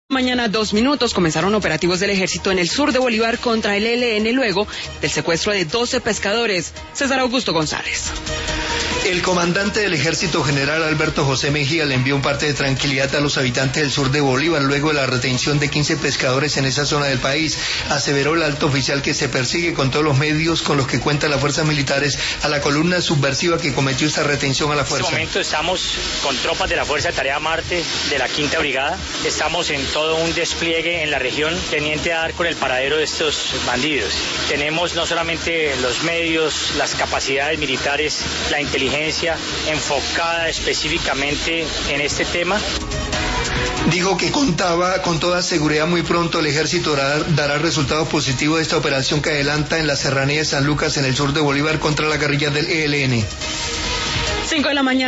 Mañana 2 minutos comenzaron operativos del ejército en el sur de Bolívar contra el ELN luego del secuestro de 12 pescadores. César Augusto González. El comandante del ejército general Alberto José Mejía le envió un parte de tranquilidad a los habitantes del sur de Bolívar luego de la retención de 15 pescadores en esa zona del país. Aseveró el alto oficial que se persigue con todos los medios con los que cuentan las fuerzas militares a la columna subversiva que cometió esta retención a la fuerza. En este momento estamos con tropas de la Fuerza de Tarea Marte de la 5ª Brigada. Estamos en todo un despliegue en la región teniente a dar con el paradero de estos bandidos. Tenemos no solamente los medios, las capacidades militares, la inteligencia enfocada específicamente en este tema. Dijo que contaba con toda seguridad muy pronto el ejército dará resultados positivos de esta operación que adelanta en la serranía de San Lucas en el sur de Bolívar contra la guerrilla del ELN. 5 de la mañana.